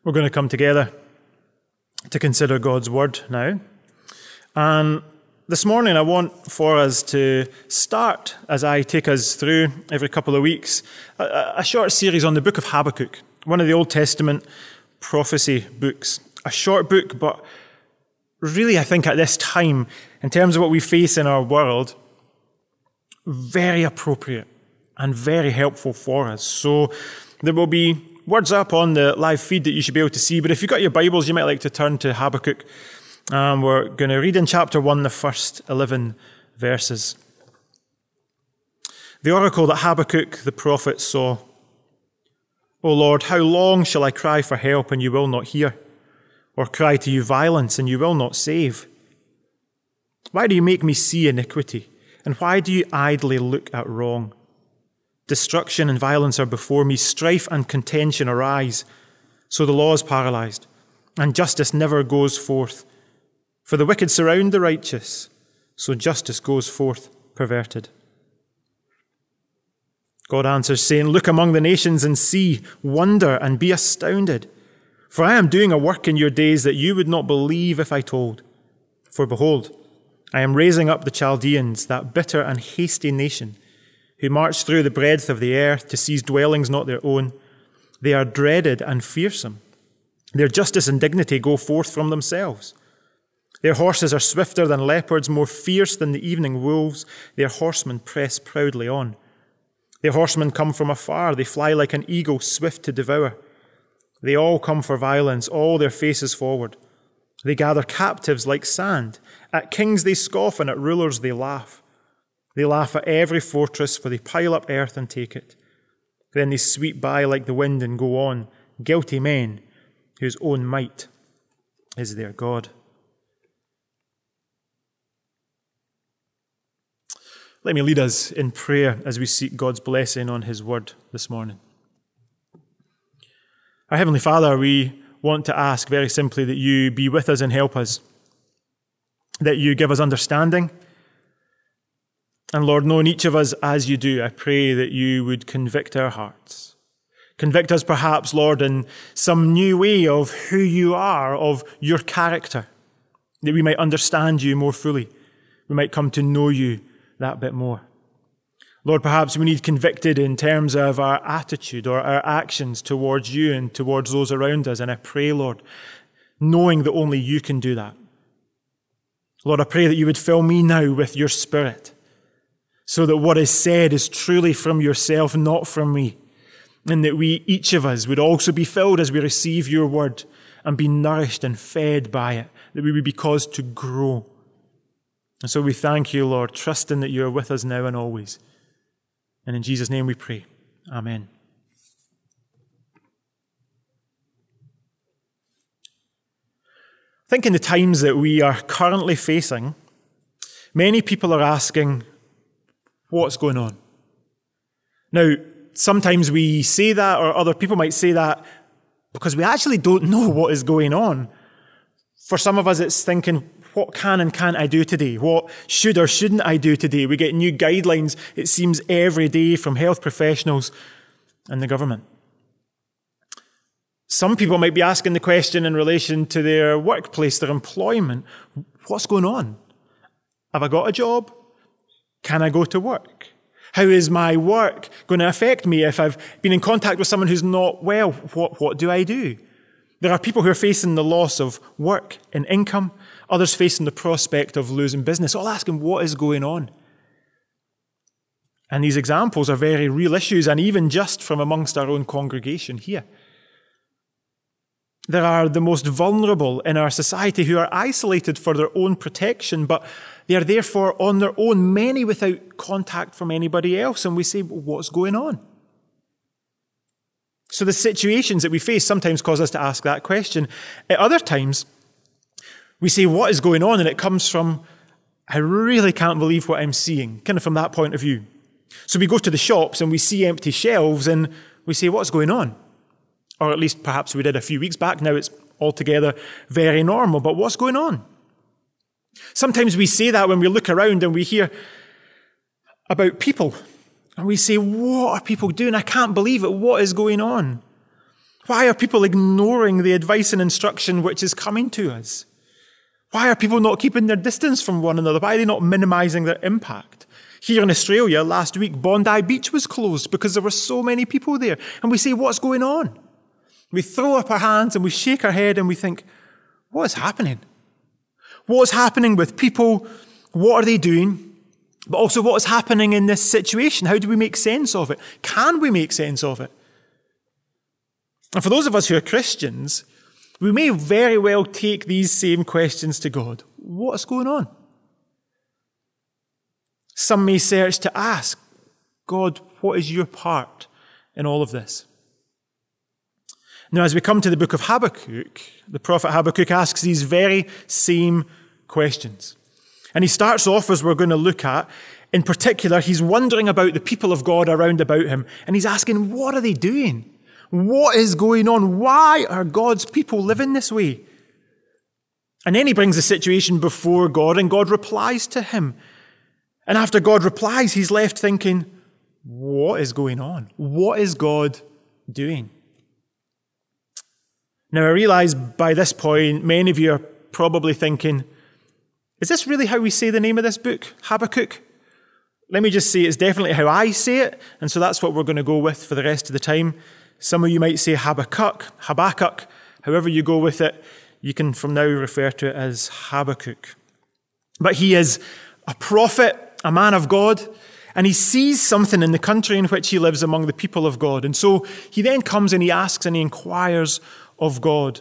We're going to come together to consider God's Word now. And this morning I want for us to start, as I take us through every couple of weeks, a short series on the book of Habakkuk, one of the Old Testament prophecy books. A short book, but really I think at this time, in terms of what we face in our world, very appropriate and very helpful for us. So there will be words up on the live feed that you should be able to see, but if you've got your Bibles, you might like to turn to Habakkuk. We're going to read in chapter 1, the first 11 verses. The oracle that Habakkuk the prophet saw. O Lord, how long shall I cry for help and you will not hear, or cry to you violence and you will not save? Why do you make me see iniquity, and why do you idly look at wrong? Destruction and violence are before me, strife and contention arise. So the law is paralyzed, and justice never goes forth. For the wicked surround the righteous, so justice goes forth perverted. God answers, saying, Look among the nations and see, wonder and be astounded. For I am doing a work in your days that you would not believe if I told. For behold, I am raising up the Chaldeans, that bitter and hasty nation, who march through the breadth of the earth to seize dwellings not their own. They are dreaded and fearsome. Their justice and dignity go forth from themselves. Their horses are swifter than leopards, more fierce than the evening wolves. Their horsemen press proudly on. Their horsemen come from afar. They fly like an eagle, swift to devour. They all come for violence, all their faces forward. They gather captives like sand. At kings they scoff, and at rulers they laugh. They laugh at every fortress, for they pile up earth and take it. Then they sweep by like the wind and go on, guilty men whose own might is their God. Let me lead us in prayer as we seek God's blessing on his word this morning. Our Heavenly Father, we want to ask very simply that you be with us and help us, that you give us understanding. And Lord, knowing each of us as you do, I pray that you would convict our hearts. Convict us perhaps, Lord, in some new way of who you are, of your character, that we might understand you more fully. We might come to know you that bit more. Lord, perhaps we need convicted in terms of our attitude or our actions towards you and towards those around us. And I pray, Lord, knowing that only you can do that. Lord, I pray that you would fill me now with your Spirit, so that what is said is truly from yourself, not from me. And that we, each of us, would also be filled as we receive your word and be nourished and fed by it, that we would be caused to grow. And so we thank you, Lord, trusting that you are with us now and always. And in Jesus' name we pray. Amen. I think in the times that we are currently facing, many people are asking, what's going on? Now, sometimes we say that, or other people might say that, because we actually don't know what is going on. For some of us, it's thinking, what can and can't I do today? What should or shouldn't I do today? We get new guidelines, it seems, every day from health professionals and the government. Some people might be asking the question in relation to their workplace, their employment. What's going on? Have I got a job? Can I go to work? How is my work going to affect me if I've been in contact with someone who's not well? What do I do? There are people who are facing the loss of work and income, others facing the prospect of losing business, all asking what is going on. And these examples are very real issues, and even just from amongst our own congregation here. There are the most vulnerable in our society who are isolated for their own protection, but they are therefore on their own, many without contact from anybody else. And we say, what's going on? So the situations that we face sometimes cause us to ask that question. At other times, we say, what is going on? And it comes from, I really can't believe what I'm seeing, kind of from that point of view. So we go to the shops and we see empty shelves and we say, what's going on? Or at least perhaps we did a few weeks back. Now it's altogether very normal. But what's going on? Sometimes we say that when we look around and we hear about people. And we say, what are people doing? I can't believe it. What is going on? Why are people ignoring the advice and instruction which is coming to us? Why are people not keeping their distance from one another? Why are they not minimizing their impact? Here in Australia, last week, Bondi Beach was closed because there were so many people there. And we say, what's going on? We throw up our hands and we shake our head and we think, what is happening? What's happening with people? What are they doing? But also, what is happening in this situation? How do we make sense of it? Can we make sense of it? And for those of us who are Christians, we may very well take these same questions to God. What's going on? Some may search to ask, God, what is your part in all of this? Now, as we come to the book of Habakkuk, the prophet Habakkuk asks these very same questions. And he starts off, as we're going to look at, in particular, he's wondering about the people of God around about him. And he's asking, what are they doing? What is going on? Why are God's people living this way? And then he brings the situation before God, and God replies to him. And after God replies, he's left thinking, what is going on? What is God doing? Now, I realize by this point, many of you are probably thinking, is this really how we say the name of this book, Habakkuk? Let me just say it's definitely how I say it, and so that's what we're going to go with for the rest of the time. Some of you might say Habakkuk, however you go with it, you can from now refer to it as Habakkuk. But he is a prophet, a man of God, and he sees something in the country in which he lives among the people of God. And so he then comes and he asks and he inquires of God.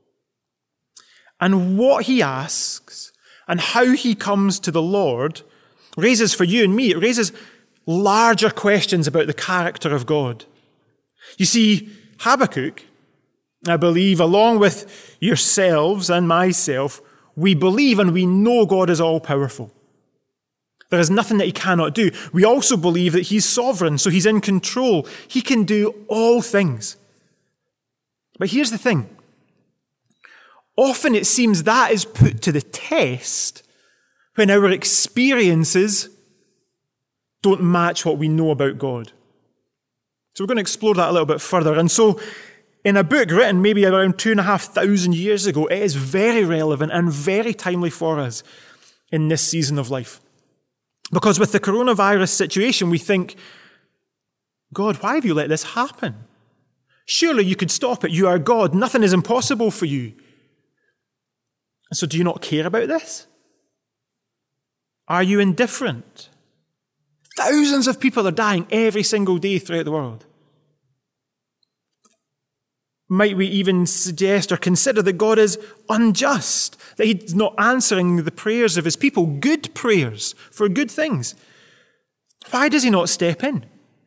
And what he asks and how he comes to the Lord raises for you and me, it raises larger questions about the character of God. You see, Habakkuk, I believe, along with yourselves and myself, we believe and we know God is all-powerful. There is nothing that he cannot do. We also believe that he's sovereign, so he's in control. He can do all things. But here's the thing. Often it seems that is put to the test when our experiences don't match what we know about God. So we're going to explore that a little bit further. And so in a book written maybe around 2,500 years ago, it is very relevant and very timely for us in this season of life. Because with the coronavirus situation, we think, God, why have you let this happen? Surely you could stop it. You are God. Nothing is impossible for you. And so do you not care about this? Are you indifferent? Thousands of people are dying every single day throughout the world. Might we even suggest or consider that God is unjust, that he's not answering the prayers of his people, good prayers for good things? Why does he not step in?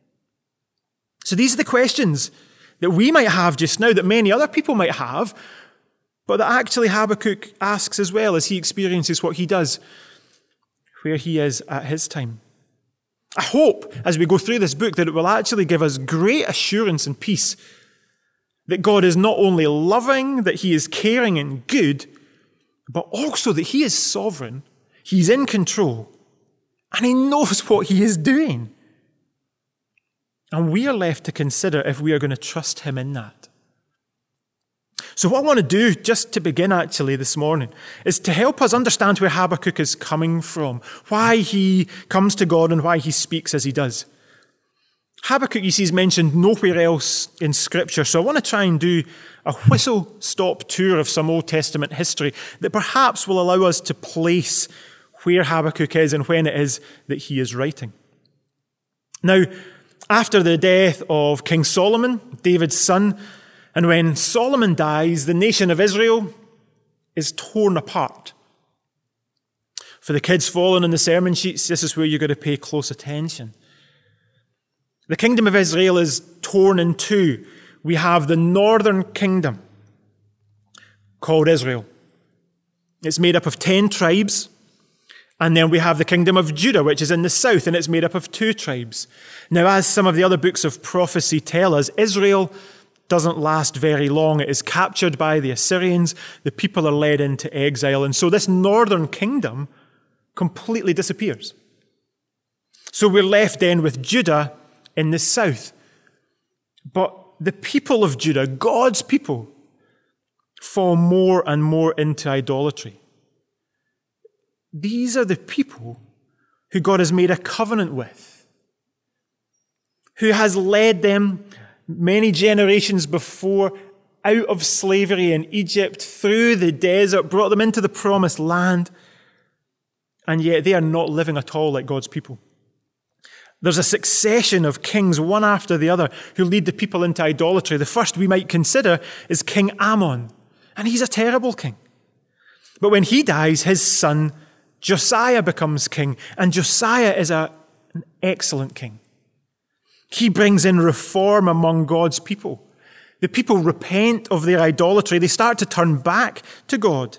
So these are the questions that we might have just now, that many other people might have, but that actually Habakkuk asks as well as he experiences what he does, where he is at his time. I hope, as we go through this book, that it will actually give us great assurance and peace that God is not only loving, that he is caring and good, but also that he is sovereign, he's in control, and he knows what he is doing. And we are left to consider if we are going to trust him in that. So what I want to do, just to begin actually this morning, is to help us understand where Habakkuk is coming from, why he comes to God and why he speaks as he does. Habakkuk, you see, is mentioned nowhere else in Scripture, so I want to try and do a whistle-stop tour of some Old Testament history that perhaps will allow us to place where Habakkuk is and when it is that he is writing. Now, after the death of King Solomon, David's son, and when Solomon dies, the nation of Israel is torn apart. For the kids following in the sermon sheets, this is where you're going to pay close attention. The kingdom of Israel is torn in two. We have the northern kingdom called Israel. It's made up of 10 tribes. And then we have the kingdom of Judah, which is in the south, and it's made up of 2 tribes. Now, as some of the other books of prophecy tell us, Israel doesn't last very long. It is captured by the Assyrians. The people are led into exile. And so this northern kingdom completely disappears. So we're left then with Judah in the south. But the people of Judah, God's people, fall more and more into idolatry. These are the people who God has made a covenant with, who has led them many generations before out of slavery in Egypt, through the desert, brought them into the promised land, and yet they are not living at all like God's people. There's a succession of kings, one after the other, who lead the people into idolatry. The first we might consider is King Ammon, and he's a terrible king. But when he dies, his son Josiah becomes king, and Josiah is an excellent king. He brings in reform among God's people. The people repent of their idolatry. They start to turn back to God.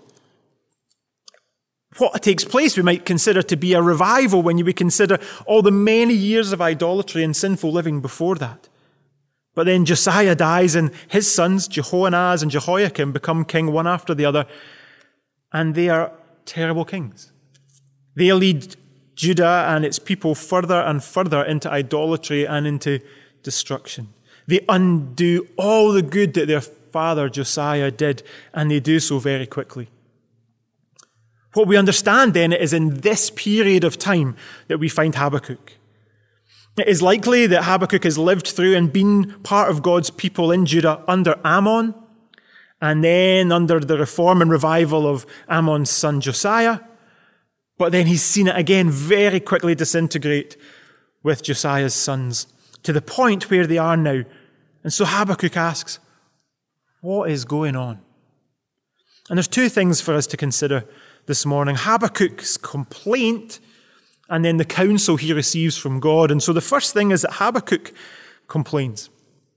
What takes place we might consider to be a revival when we consider all the many years of idolatry and sinful living before that. But then Josiah dies, and his sons, Jehoahaz and Jehoiakim, become king one after the other, and they are terrible kings. They lead Judah and its people further and further into idolatry and into destruction. They undo all the good that their father Josiah did, and they do so very quickly. What we understand then is in this period of time that we find Habakkuk. It is likely that Habakkuk has lived through and been part of God's people in Judah under Ammon, and then under the reform and revival of Ammon's son Josiah. But then he's seen it again very quickly disintegrate with Josiah's sons, to the point where they are now. And so Habakkuk asks, what is going on? And there's two things for us to consider this morning. Habakkuk's complaint, and then the counsel he receives from God. And so the first thing is that Habakkuk complains.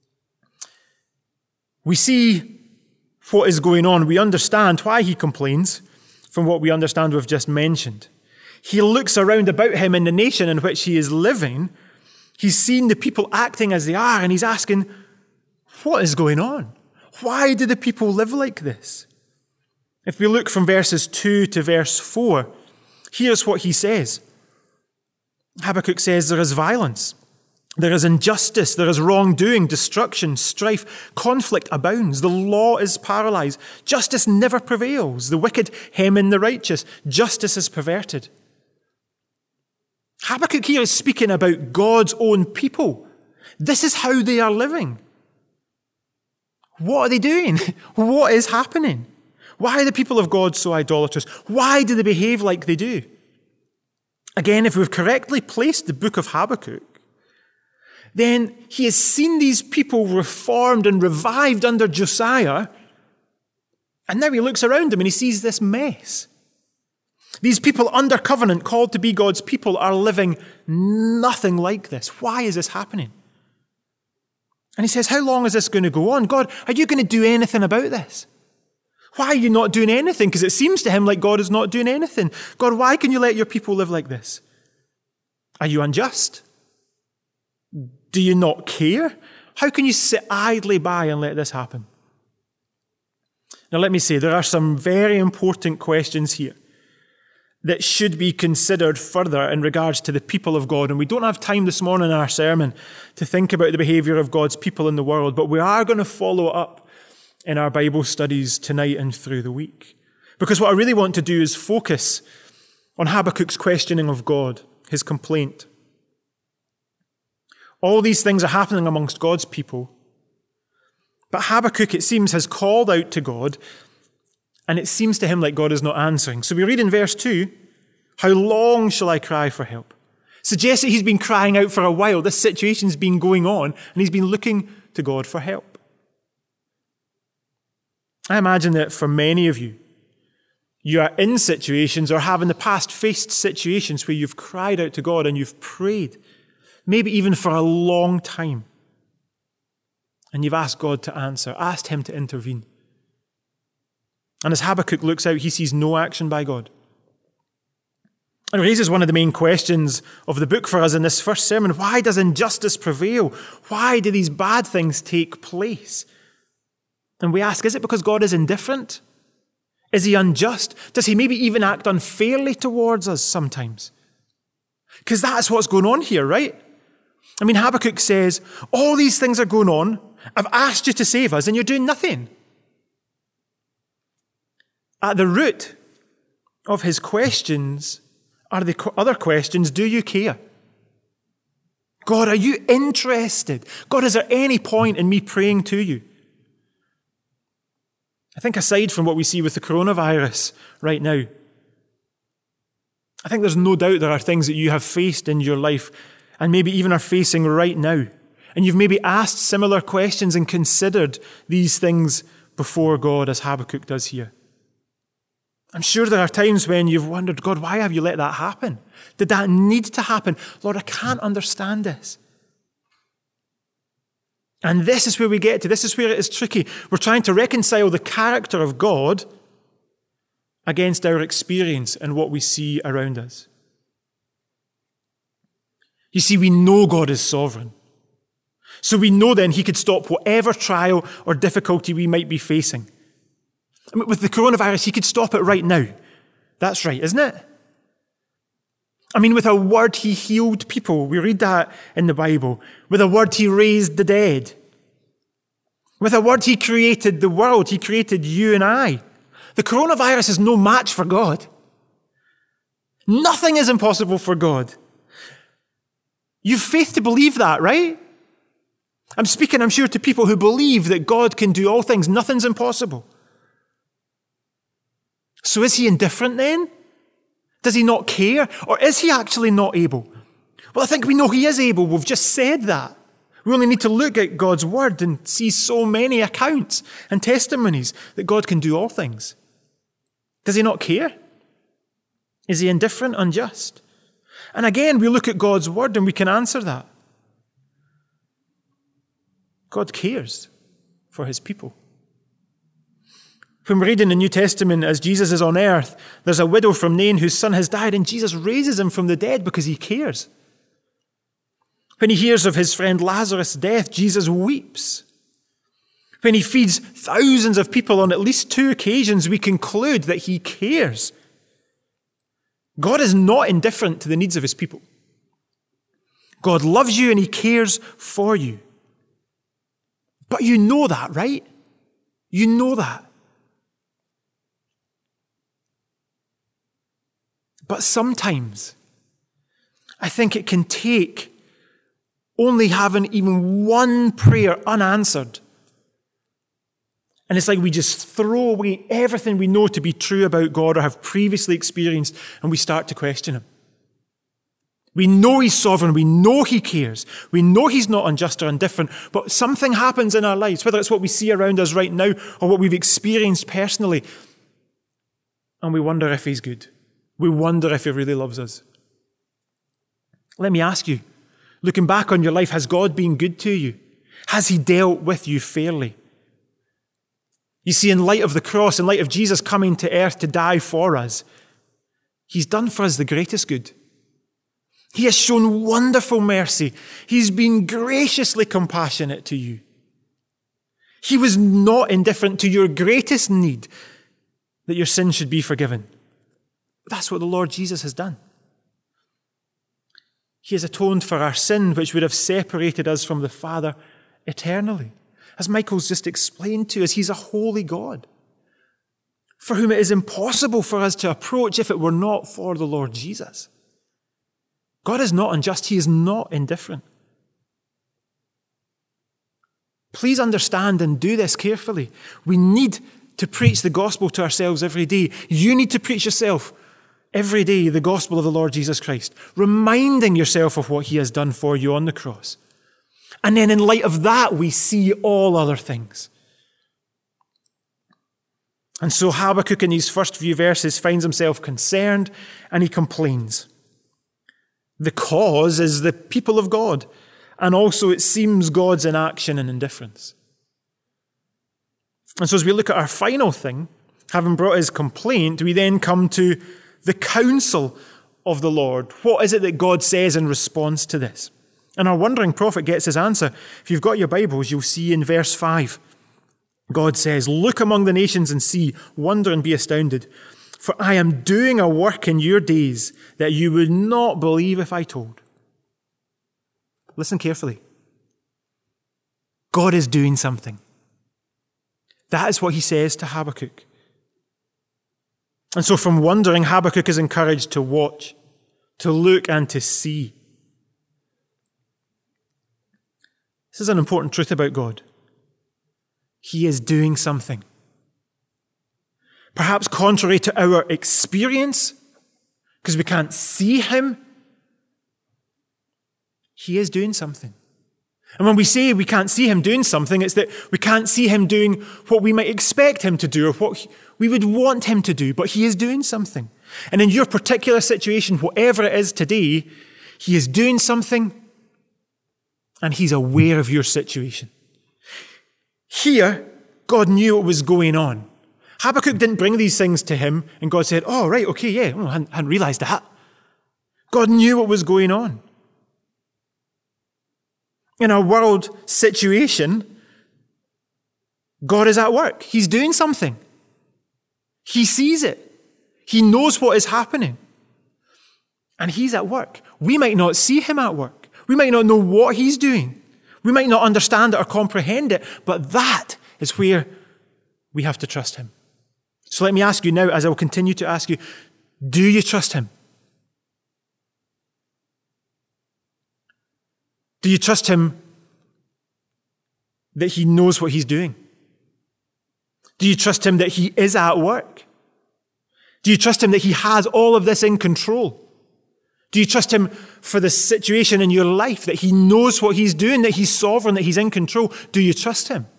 We see what is going on. We understand why he complains from what we understand we've just mentioned. He looks around about him in the nation in which he is living. He's seen the people acting as they are, and he's asking, what is going on? Why do the people live like this? If we look from verses 2 to verse 4, here's what he says. Habakkuk says, there is violence, there is injustice, there is wrongdoing, destruction, strife, conflict abounds. The law is paralyzed. Justice never prevails. The wicked hem in the righteous. Justice is perverted. Habakkuk here is speaking about God's own people. This is how they are living. What are they doing? What is happening? Why are the people of God so idolatrous? Why do they behave like they do? Again, if we've correctly placed the book of Habakkuk, then he has seen these people reformed and revived under Josiah, and now he looks around him and he sees this mess. These people under covenant, called to be God's people, are living nothing like this. Why is this happening? And he says, how long is this going to go on? God, are you going to do anything about this? Why are you not doing anything? Because it seems to him like God is not doing anything. God, why can you let your people live like this? Are you unjust? Do you not care? How can you sit idly by and let this happen? Now let me say, there are some very important questions here that should be considered further in regards to the people of God. And we don't have time this morning in our sermon to think about the behavior of God's people in the world, but we are going to follow up in our Bible studies tonight and through the week. Because what I really want to do is focus on Habakkuk's questioning of God, his complaint. All these things are happening amongst God's people. But Habakkuk, it seems, has called out to God, and it seems to him like God is not answering. So we read in verse 2, how long shall I cry for help? Suggests that he's been crying out for a while. This situation's been going on, and he's been looking to God for help. I imagine that for many of you, you are in situations or have in the past faced situations where you've cried out to God and you've prayed, maybe even for a long time. And you've asked God to answer, asked him to intervene. And as Habakkuk looks out, he sees no action by God. It raises one of the main questions of the book for us in this first sermon. Why does injustice prevail? Why do these bad things take place? And we ask, is it because God is indifferent? Is he unjust? Does he maybe even act unfairly towards us sometimes? Because that's what's going on here, right? I mean, Habakkuk says, all these things are going on, I've asked you to save us and you're doing nothing. At the root of his questions are the other questions. Do you care? God, are you interested? God, is there any point in me praying to you? I think aside from what we see with the coronavirus right now, I think there's no doubt there are things that you have faced in your life and maybe even are facing right now. And you've maybe asked similar questions and considered these things before God, as Habakkuk does here. I'm sure there are times when you've wondered, God, why have you let that happen? Did that need to happen? Lord, I can't understand this. And this is where we get to. This is where it is tricky. We're trying to reconcile the character of God against our experience and what we see around us. You see, we know God is sovereign. So we know then he could stop whatever trial or difficulty we might be facing. I mean, with the coronavirus, he could stop it right now. That's right, isn't it? I mean, with a word, he healed people. We read that in the Bible. With a word, he raised the dead. With a word, he created the world. He created you and I. The coronavirus is no match for God. Nothing is impossible for God. You've faith to believe that, right? I'm speaking, I'm sure, to people who believe that God can do all things. Nothing's impossible. So is he indifferent then? Does he not care? Or is he actually not able? Well, I think we know he is able. We've just said that. We only need to look at God's word and see so many accounts and testimonies that God can do all things. Does he not care? Is he indifferent, unjust? And again, we look at God's word and we can answer that. God cares for his people. When we read in the New Testament, as Jesus is on earth, there's a widow from Nain whose son has died, and Jesus raises him from the dead because he cares. When he hears of his friend Lazarus' death, Jesus weeps. When he feeds thousands of people on at least 2 occasions, we conclude that he cares. God is not indifferent to the needs of his people. God loves you and he cares for you. But you know that, right? You know that. But sometimes, I think it can take only having even one prayer unanswered. And it's like we just throw away everything we know to be true about God or have previously experienced, and we start to question him. We know he's sovereign. We know he cares. We know he's not unjust or indifferent. But something happens in our lives, whether it's what we see around us right now or what we've experienced personally, and we wonder if he's good. We wonder if he really loves us. Let me ask you, looking back on your life, has God been good to you? Has he dealt with you fairly? You see, in light of the cross, in light of Jesus coming to earth to die for us, he's done for us the greatest good. He has shown wonderful mercy. He's been graciously compassionate to you. He was not indifferent to your greatest need, that your sin should be forgiven. That's what the Lord Jesus has done. He has atoned for our sin, which would have separated us from the Father eternally. As Michael's just explained to us, he's a holy God, for whom it is impossible for us to approach if it were not for the Lord Jesus. God is not unjust. He is not indifferent. Please understand and do this carefully. We need to preach the gospel to ourselves every day. You need to preach yourself every day the gospel of the Lord Jesus Christ, reminding yourself of what he has done for you on the cross. And then in light of that, we see all other things. And so Habakkuk in these first few verses finds himself concerned and he complains. The cause is the people of God, and also it seems God's inaction and indifference. And so as we look at our final thing, having brought his complaint, we then come to the counsel of the Lord. What is it that God says in response to this? And our wandering prophet gets his answer. If you've got your Bibles, you'll see in verse 5, God says, "Look among the nations and see, wonder and be astounded. For I am doing a work in your days that you would not believe if I told." Listen carefully. God is doing something. That is what he says to Habakkuk. And so from wondering, Habakkuk is encouraged to watch, to look and to see. This is an important truth about God. He is doing something. Perhaps contrary to our experience, because we can't see him, he is doing something. And when we say we can't see him doing something, it's that we can't see him doing what we might expect him to do or what we would want him to do, but he is doing something. And in your particular situation, whatever it is today, he is doing something and he's aware of your situation. Here, God knew what was going on. Habakkuk didn't bring these things to him and God said, oh, right, okay, yeah, I hadn't realized that. God knew what was going on. In a world situation, God is at work. He's doing something. He sees it. He knows what is happening. And he's at work. We might not see him at work. We might not know what he's doing. We might not understand it or comprehend it, but that is where we have to trust him. So let me ask you now, as I will continue to ask you, do you trust him? Do you trust him that he knows what he's doing? Do you trust him that he is at work? Do you trust him that he has all of this in control? Do you trust him for the situation in your life, that he knows what he's doing, that he's sovereign, that he's in control? Do you trust him?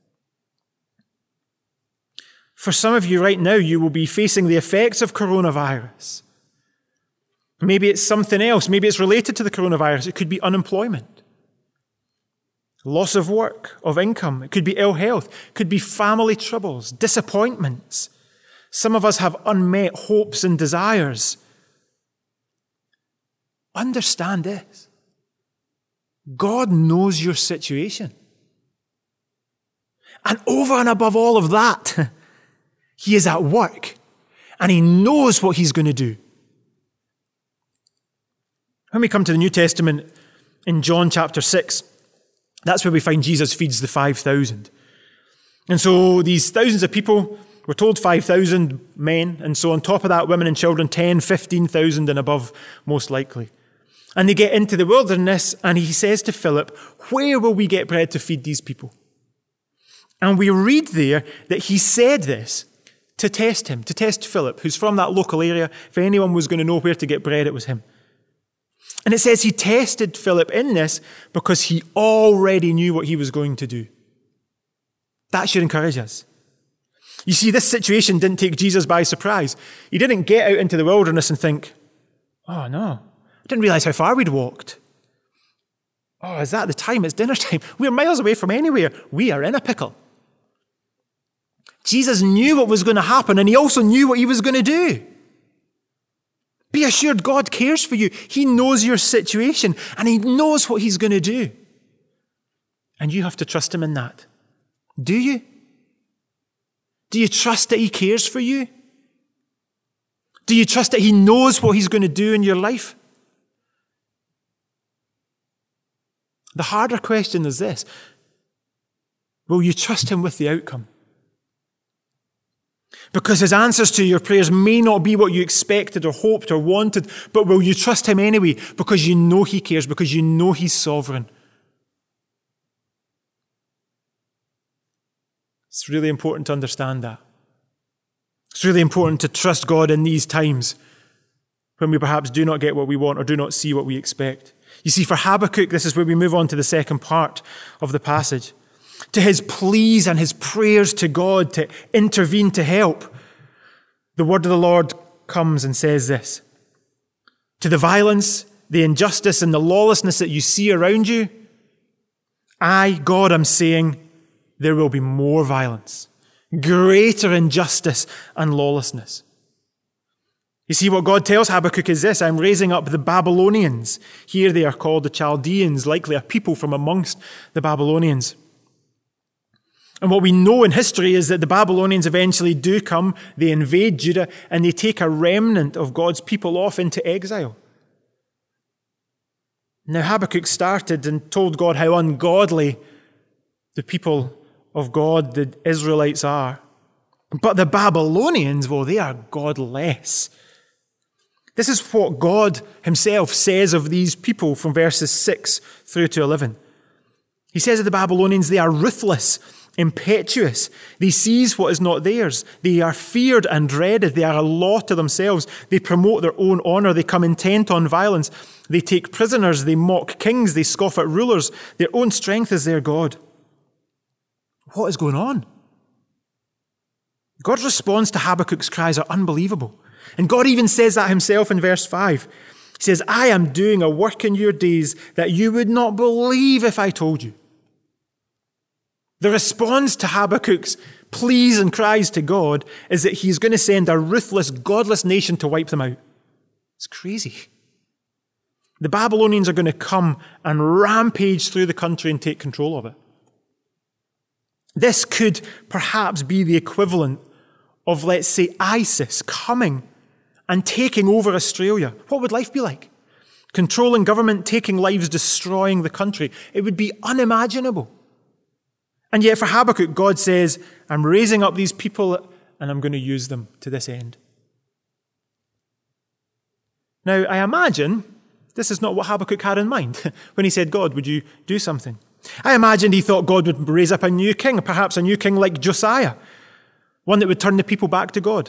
For some of you right now, you will be facing the effects of coronavirus. Maybe it's something else. Maybe it's related to the coronavirus. It could be unemployment, loss of work, of income. It could be ill health. It could be family troubles, disappointments. Some of us have unmet hopes and desires. Understand this. God knows your situation. And over and above all of that, he is at work and he knows what he's going to do. When we come to the New Testament in John chapter 6, that's where we find Jesus feeds the 5,000. And so these thousands of people, we're told 5,000 men, and so on top of that, women and children, 10, 15,000 and above, most likely. And they get into the wilderness, and he says to Philip, where will we get bread to feed these people? And we read there that he said this to test him, to test Philip, who's from that local area. If anyone was going to know where to get bread, it was him. And it says he tested Philip in this because he already knew what he was going to do. That should encourage us. You see, this situation didn't take Jesus by surprise. He didn't get out into the wilderness and think, oh no, I didn't realize how far we'd walked. Oh, is that the time? It's dinner time. We're miles away from anywhere. We are in a pickle. Jesus knew what was going to happen, and he also knew what he was going to do. Be assured God cares for you. He knows your situation, and he knows what he's going to do. And you have to trust him in that. Do you? Do you trust that he cares for you? Do you trust that he knows what he's going to do in your life? The harder question is this: will you trust him with the outcome? Because his answers to your prayers may not be what you expected or hoped or wanted, but will you trust him anyway because you know he cares, because you know he's sovereign? It's really important to understand that. It's really important to trust God in these times when we perhaps do not get what we want or do not see what we expect. You see, for Habakkuk, this is where we move on to the second part of the passage. To his pleas and his prayers to God to intervene to help, the word of the Lord comes and says this: to the violence, the injustice, and the lawlessness that you see around you, I, God, am saying there will be more violence, greater injustice and lawlessness. You see, what God tells Habakkuk is this: I'm raising up the Babylonians. Here they are called the Chaldeans, likely a people from amongst the Babylonians. And what we know in history is that the Babylonians eventually do come, they invade Judah, and they take a remnant of God's people off into exile. Now Habakkuk started and told God how ungodly the people of God, the Israelites are. But the Babylonians, well, they are godless. This is what God himself says of these people from verses 6 through to 11. He says of the Babylonians, they are ruthless, impetuous. They seize what is not theirs. They are feared and dreaded. They are a law to themselves. They promote their own honor. They come intent on violence. They take prisoners. They mock kings. They scoff at rulers. Their own strength is their God. What is going on? God's response to Habakkuk's cries are unbelievable. And God even says that himself in verse 5. He says, I am doing a work in your days that you would not believe if I told you. The response to Habakkuk's pleas and cries to God is that he's going to send a ruthless, godless nation to wipe them out. It's crazy. The Babylonians are going to come and rampage through the country and take control of it. This could perhaps be the equivalent of, let's say, ISIS coming and taking over Australia. What would life be like? Controlling government, taking lives, destroying the country. It would be unimaginable. And yet for Habakkuk, God says, I'm raising up these people and I'm going to use them to this end. Now, I imagine this is not what Habakkuk had in mind when he said, God, would you do something? I imagined he thought God would raise up a new king, perhaps a new king like Josiah, one that would turn the people back to God.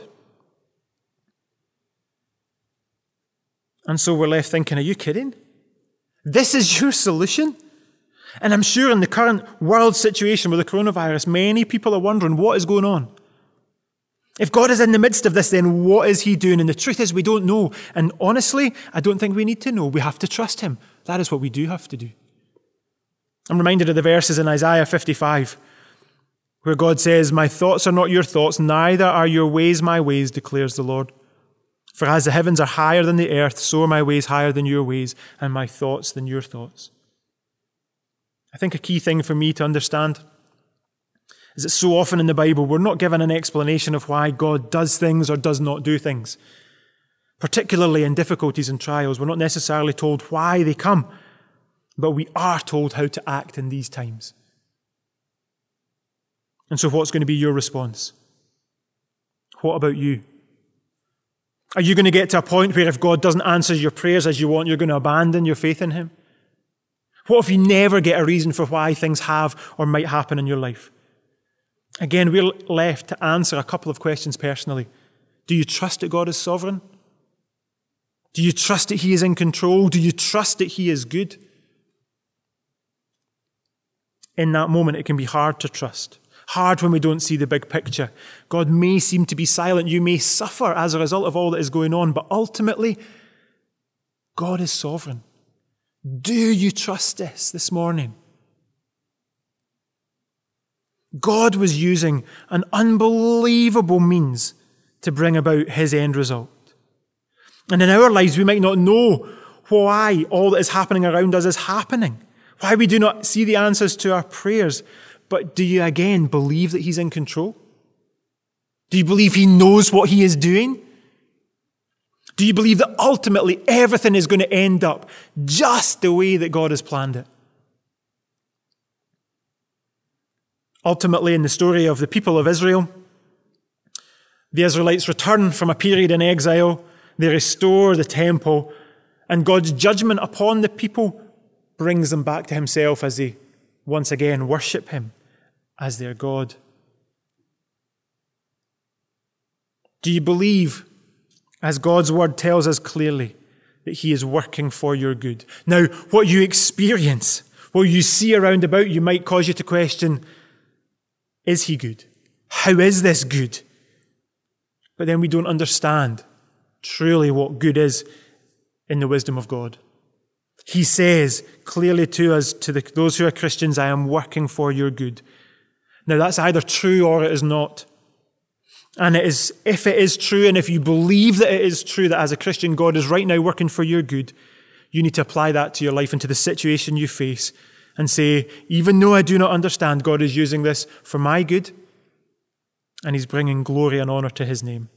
And so we're left thinking, are you kidding? This is your solution? And I'm sure in the current world situation with the coronavirus, many people are wondering what is going on. If God is in the midst of this, then what is he doing? And the truth is we don't know. And honestly, I don't think we need to know. We have to trust him. That is what we do have to do. I'm reminded of the verses in Isaiah 55, where God says, my thoughts are not your thoughts, neither are your ways my ways, declares the Lord. For as the heavens are higher than the earth, so are my ways higher than your ways, and my thoughts than your thoughts. I think a key thing for me to understand is that so often in the Bible, we're not given an explanation of why God does things or does not do things. Particularly in difficulties and trials, we're not necessarily told why they come, but we are told how to act in these times. And so what's going to be your response? What about you? Are you going to get to a point where if God doesn't answer your prayers as you want, you're going to abandon your faith in him? What if you never get a reason for why things have or might happen in your life? Again, we're left to answer a couple of questions personally. Do you trust that God is sovereign? Do you trust that he is in control? Do you trust that he is good? In that moment, it can be hard to trust. Hard when we don't see the big picture. God may seem to be silent. You may suffer as a result of all that is going on, but ultimately, God is sovereign. Do you trust this morning? God was using an unbelievable means to bring about his end result. And in our lives, we might not know why all that is happening around us is happening, why we do not see the answers to our prayers. But do you again believe that he's in control? Do you believe he knows what he is doing? Do you believe that ultimately everything is going to end up just the way that God has planned it? Ultimately, in the story of the people of Israel, the Israelites return from a period in exile, they restore the temple, and God's judgment upon the people brings them back to himself as they once again worship him as their God. Do you believe, as God's word tells us clearly, that he is working for your good? Now, what you experience, what you see around about you might cause you to question, is he good? How is this good? But then we don't understand truly what good is in the wisdom of God. He says clearly to us, to those who are Christians, I am working for your good. Now that's either true or it is not. And it is, if it is true, and if you believe that it is true that as a Christian God is right now working for your good, you need to apply that to your life and to the situation you face and say, even though I do not understand, God is using this for my good and he's bringing glory and honor to his name.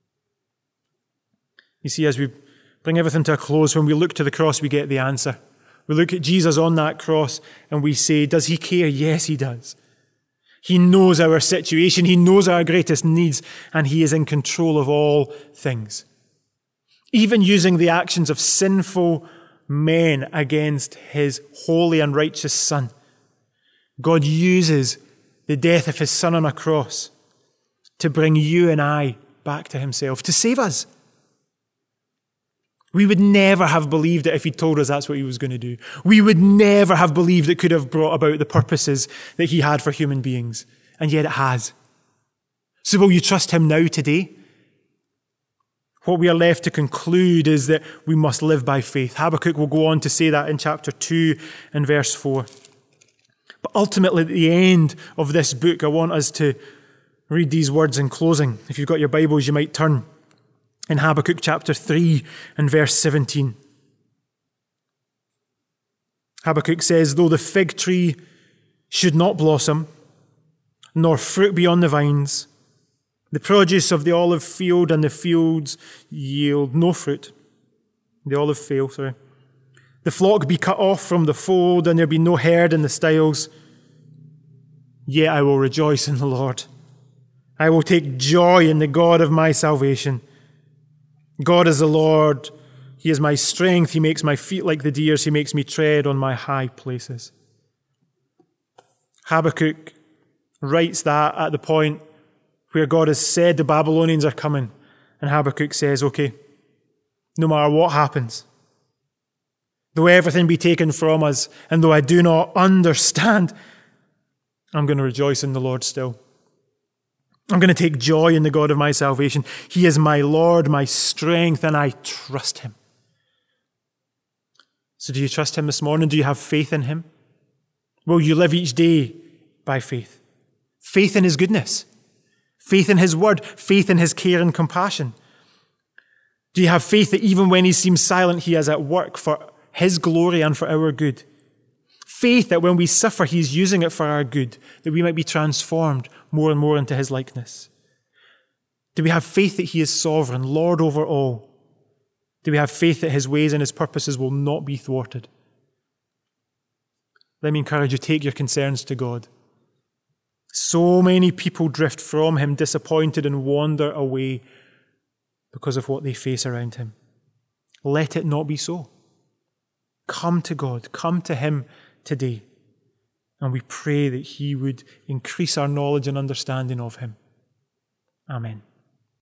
You see, as we bring everything to a close, when we look to the cross, we get the answer. We look at Jesus on that cross and we say, does he care? Yes, he does. He knows our situation. He knows our greatest needs, and he is in control of all things. Even using the actions of sinful men against his holy and righteous Son, God uses the death of his Son on a cross to bring you and I back to himself, to save us. We would never have believed it if he told us that's what he was going to do. We would never have believed it could have brought about the purposes that he had for human beings. And yet it has. So will you trust him now today? What we are left to conclude is that we must live by faith. Habakkuk will go on to say that in chapter 2 and verse 4. But ultimately, at the end of this book, I want us to read these words in closing. If you've got your Bibles, you might turn in Habakkuk chapter 3 and verse 17. Habakkuk says, though the fig tree should not blossom, nor fruit be on the vines, the produce of the olive field and the fields yield no fruit. The olive field, sorry. The flock be cut off from the fold, and there be no herd in the stalls. Yet I will rejoice in the Lord. I will take joy in the God of my salvation. God is the Lord. He is my strength. He makes my feet like the deer's. He makes me tread on my high places. Habakkuk writes that at the point where God has said the Babylonians are coming. And Habakkuk says, okay, no matter what happens, though everything be taken from us, and though I do not understand, I'm going to rejoice in the Lord still. I'm going to take joy in the God of my salvation. He is my Lord, my strength, and I trust him. So do you trust him this morning? Do you have faith in him? Will you live each day by faith? Faith in his goodness. Faith in his word. Faith in his care and compassion. Do you have faith that even when he seems silent, he is at work for his glory and for our good? Faith that when we suffer, he's using it for our good, that we might be transformed more and more into his likeness. Do we have faith that he is sovereign, Lord over all? Do we have faith that his ways and his purposes will not be thwarted? Let me encourage you, take your concerns to God. So many people drift from him, disappointed, and wander away because of what they face around him. Let it not be so. Come to God, come to him today, and we pray that he would increase our knowledge and understanding of him. Amen.